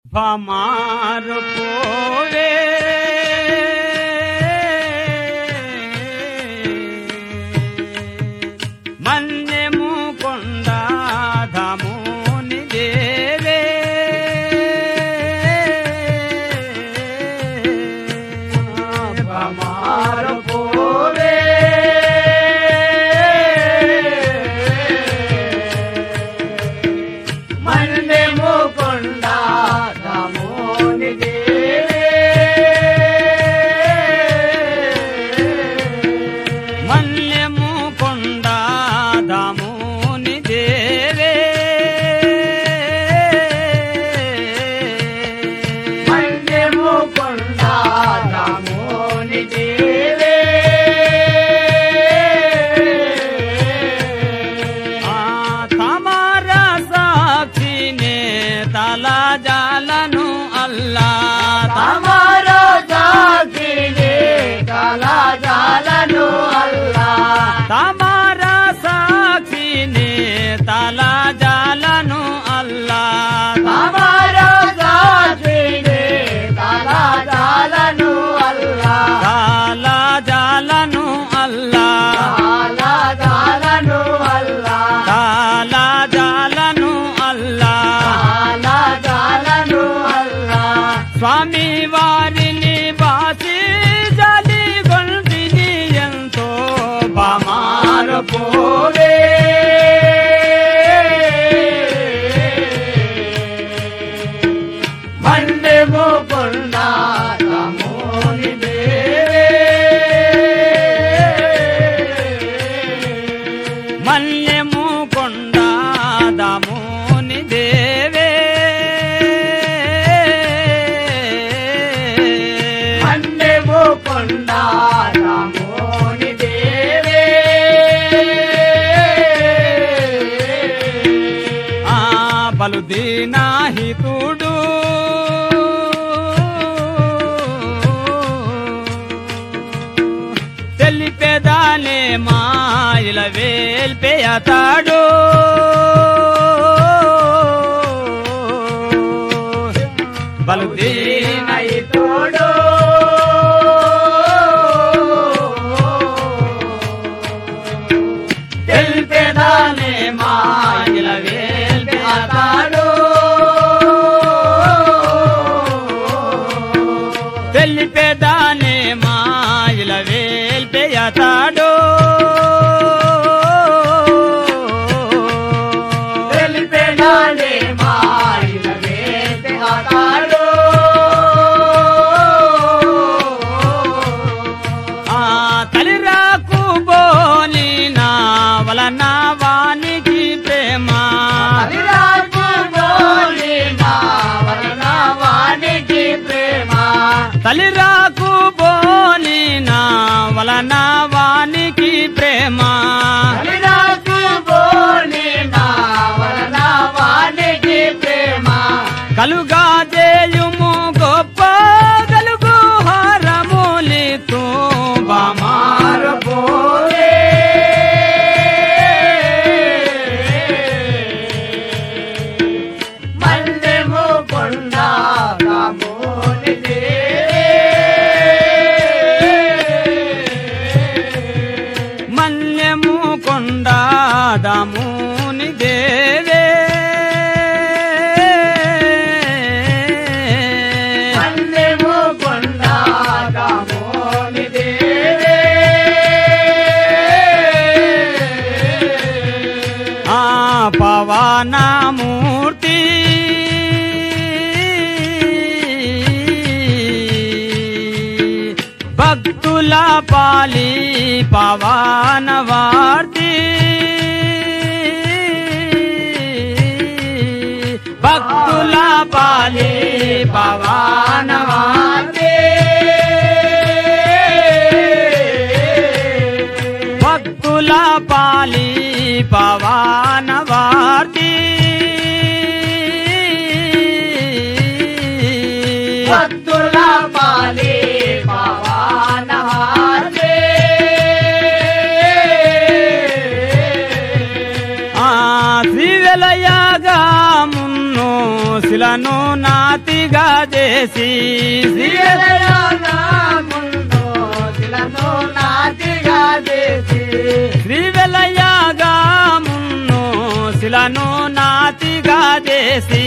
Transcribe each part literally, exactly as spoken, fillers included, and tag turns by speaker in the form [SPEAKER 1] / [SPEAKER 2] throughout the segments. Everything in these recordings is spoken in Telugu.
[SPEAKER 1] పమారు పోవే మన్యము కొండాధముని దేవే
[SPEAKER 2] పమారు పోవే మన్యము కొండాధముని దేవే
[SPEAKER 1] మన్యము కొండాధముని దేవే
[SPEAKER 2] మన్యము కొండాధముని దేవే
[SPEAKER 1] ఆ తమర సాక్షినే తల జాలను అల్లా
[SPEAKER 2] తమరో జాగినే కళాజాలను అల్లా
[SPEAKER 1] తమర సాక్షినే తల జాలను అల్లా
[SPEAKER 2] తమరో జాగినే కళాజాలను అల్లా
[SPEAKER 1] తల జాలను అల్లా
[SPEAKER 2] కళాజాలను అల్లా
[SPEAKER 1] తల జాలను అల్లా
[SPEAKER 2] కళాజాలను అల్లా
[SPEAKER 1] స్వామి వారిని బాసి జలి గొంతిని ఎంతో
[SPEAKER 2] పమారు పోవే మన్యము కొండాధముని దేవే
[SPEAKER 1] మల్యము కొండాధముని దేవే
[SPEAKER 2] మన్యము కొండాధముని దేవే
[SPEAKER 1] ఆ బలుదీనాహితుడు తెలిపెదానే మాయల వేల్పేయతాడు బలుదీన
[SPEAKER 2] నైతోడు తెలిపెదానే మాయల వేల్పేతాడు
[SPEAKER 1] తెలిపెదానే మాయల వేల్పేయతాడు
[SPEAKER 2] తెలిపెదానే మాయల వేల్పేతాడు
[SPEAKER 1] ఆ తలిరాకు బోని నా వలన వానికి ప్రేమ
[SPEAKER 2] అలిరాజు బోలి నా వలన వానికి ప్రేమ
[SPEAKER 1] తలిరాకు బోని నా వలన వానికి ప్రేమ
[SPEAKER 2] అలిరాజు బోలి నా వలన వానికి ప్రేమ
[SPEAKER 1] కలుగా జేయుము గొప్ప కలుగు హారములితో
[SPEAKER 2] మారు పోవే మన్యము కొండాధముని దేవే
[SPEAKER 1] మన్యము కొండాధముని దేవే
[SPEAKER 2] మన్యము కొండాధముని దేవే
[SPEAKER 1] ఆ పవనమూర్తి భక్తుల పాలి పవనవార్తి భక్తుల పాలి పవనవార్తి భక్తుల పాలి పవనవార్తి
[SPEAKER 2] భక్తుల పాలి పవనవార్తి
[SPEAKER 1] ఆ శ్రీవెలయాగా మున్ను శిలను నాతి చేసి
[SPEAKER 2] శ్రీవెలయాగమును శిలను నాటిగా చేసి
[SPEAKER 1] శ్రీవెలయాగమును శిలను నాతిగా చేసి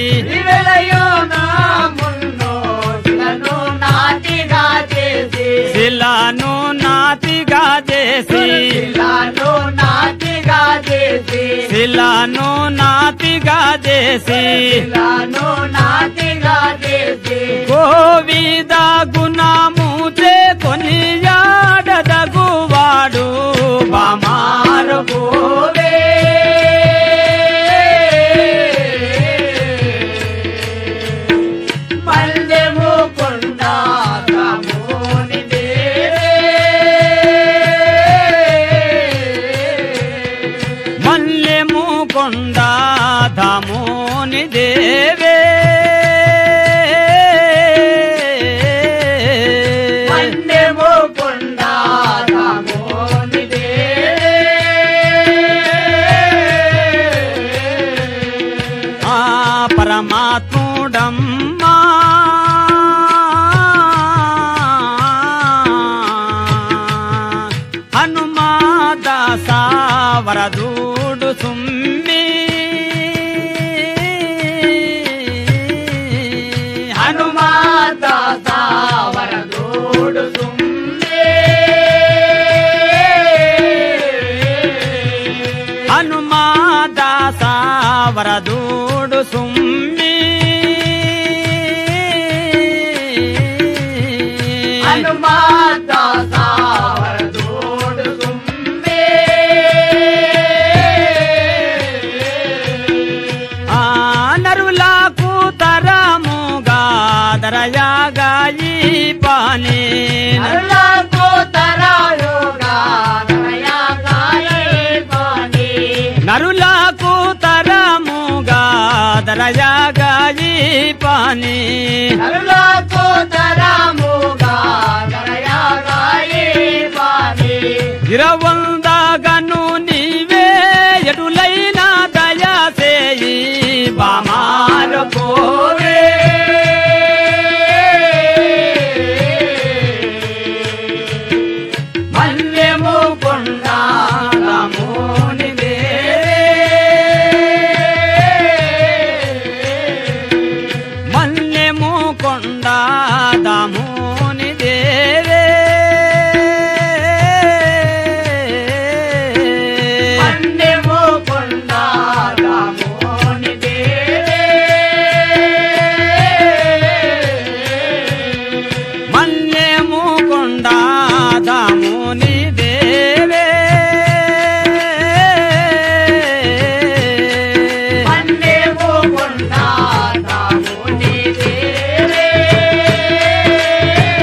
[SPEAKER 2] శ్రీవెలయాగమును శిలను నాటిగా చేసి
[SPEAKER 1] శిలను నాతిగా చేసి
[SPEAKER 2] శిలను నాటిగా చేసి
[SPEAKER 1] శిలను నాతిగా చేసి
[SPEAKER 2] శిలను నాటిగా చేసి
[SPEAKER 1] గోవిద గుణము చే కొనియాడదగువాడు బామారు
[SPEAKER 2] పోవే మల్లెము కొండ తమోని దేవే
[SPEAKER 1] మల్లెము కొండ ధామోని దేవే
[SPEAKER 2] మల్లెము కొండ తమోని దేవే
[SPEAKER 1] ఆ పరమాత్ముడమ్మా హనుమాదాస వరదూడు సుమ్మి
[SPEAKER 2] హనుమాత వరదోడు సుమ్మే
[SPEAKER 1] హనుమాదాస వరదూడు సుమ్మి
[SPEAKER 2] హనుమాత వరదోడు సుమ్మే
[SPEAKER 1] ఆ నరులకు తరముగా దరయాగాయి పాని
[SPEAKER 2] అల్లాహ్కు తరాయుగా దయగాయే పాని
[SPEAKER 1] నరులకు తరముగా దరయాగాయి పాని
[SPEAKER 2] అల్లాహ్కు తరాముగా దయగాయే పాని
[SPEAKER 1] ఇరవందగను నీవే ఎటులైన దయసేయి బామారు పోవే
[SPEAKER 2] మల్లెము కొండ తమోని దేవే
[SPEAKER 1] మల్లెము కొండ దాముని దేవే
[SPEAKER 2] మల్లెము కొండ తమోని దేవే
[SPEAKER 1] మల్లెము కొండ దాముని దేవే
[SPEAKER 2] మల్లెము కొండ తమోని దేవే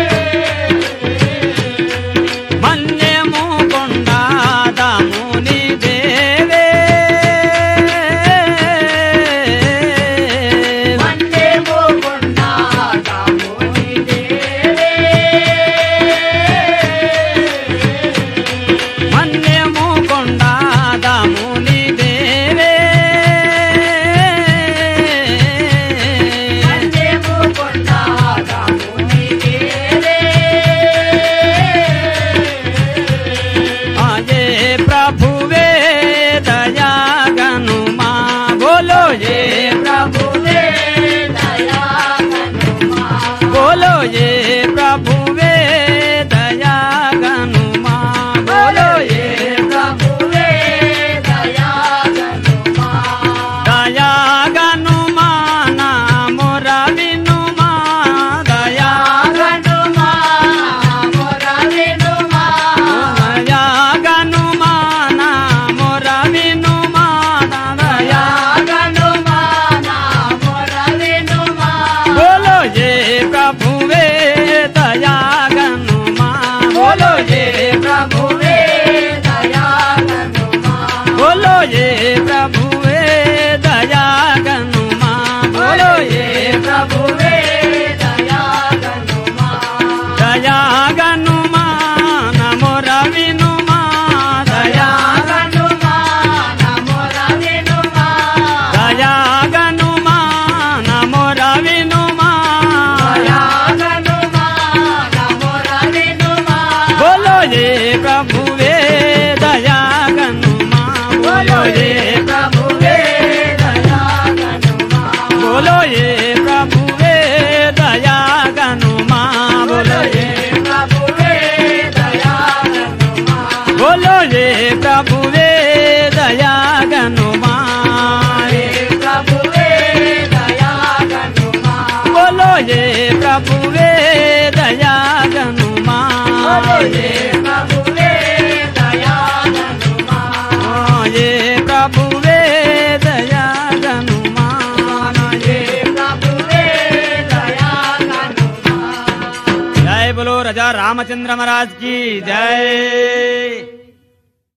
[SPEAKER 1] बोलो ये प्रभु वे दया गनुमा बोलो ये
[SPEAKER 2] प्रभु वे दया गनुमा
[SPEAKER 1] बोलो ये प्रभु वे दया गनुमा
[SPEAKER 2] प्रभु वे दया गनुमा
[SPEAKER 1] बोलो ये प्रभु वे दया गनुमा
[SPEAKER 2] बोलो ये प्रभु वे दया गनुमा
[SPEAKER 1] ये प्रभु वे दया गनुमा
[SPEAKER 2] ये प्रभु वे दया गनुमा
[SPEAKER 1] जय बोलो राजा रामचंद्र महाराज की जय।